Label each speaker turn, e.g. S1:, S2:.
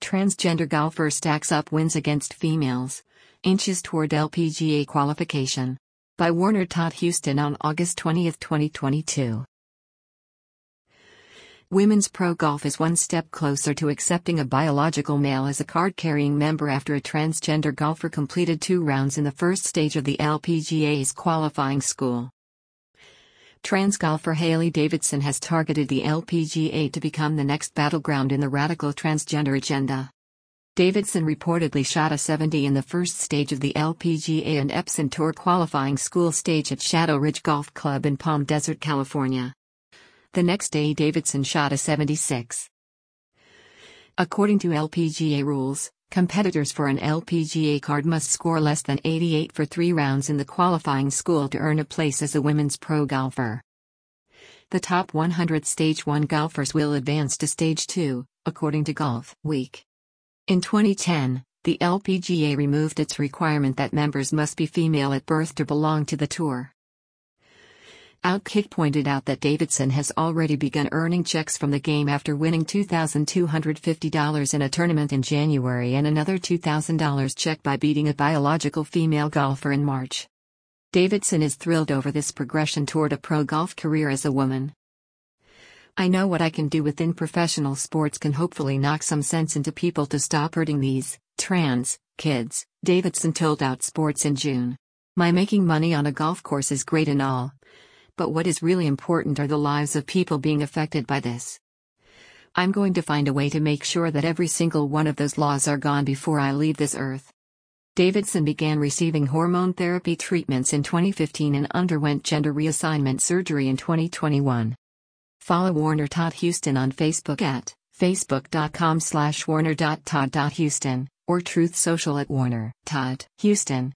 S1: Transgender golfer stacks up wins against females. Inches toward LPGA qualification. By Warner Todd Houston on August 20, 2022. Women's pro golf is one step closer to accepting a biological male as a card-carrying member after a transgender golfer completed 2 rounds in the first stage of the LPGA's qualifying school. Trans golfer Hailey Davidson has targeted the LPGA to become the next battleground in the radical transgender agenda. Davidson reportedly shot a 70 in the first stage of the LPGA and Epson Tour qualifying school stage at Shadow Ridge Golf Club in Palm Desert, California. The next day Davidson shot a 76. According to LPGA rules, competitors for an LPGA card must score less than 88 for 3 rounds in the qualifying school to earn a place as a women's pro golfer. The top 100 Stage 1 golfers will advance to Stage 2, according to Golf Week. In 2010, the LPGA removed its requirement that members must be female at birth to belong to the tour. Outkick pointed out that Davidson has already begun earning checks from the game after winning $2,250 in a tournament in January and another $2,000 check by beating a biological female golfer in March. Davidson is thrilled over this progression toward a pro golf career as a woman. "I know what I can do within professional sports can hopefully knock some sense into people to stop hurting these trans kids," Davidson told Outsports in June. "My making money on a golf course is great and all. But what is really important are the lives of people being affected by this. I'm going to find a way to make sure that every single one of those laws are gone before I leave this earth." Davidson began receiving hormone therapy treatments in 2015 and underwent gender reassignment surgery in 2021. Follow Warner Todd Houston on Facebook at facebook.com/warner.todd.houston or Truth Social at Warner Todd Houston.